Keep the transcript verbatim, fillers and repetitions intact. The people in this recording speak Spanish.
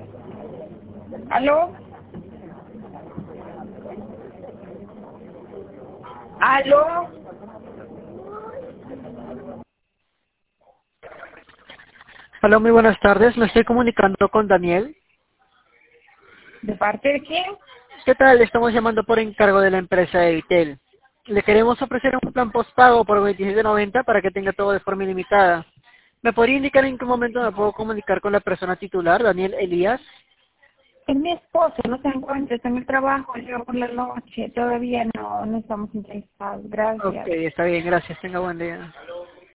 ¿Aló? ¿Aló? Hola, muy buenas tardes. Me estoy comunicando con Daniel. ¿De parte de quién? ¿Qué tal? Le estamos llamando por encargo de la empresa Eitel. Le queremos ofrecer un plan postpago por veintisiete noventa para que tenga todo de forma ilimitada. ¿Me podría indicar en qué momento me puedo comunicar con la persona titular, Daniel Elías? Es mi esposo, no se encuentra, está en el trabajo, llegó por la noche, todavía no, no estamos interesados, Ok, gracias. está bien, gracias. Tenga buen día.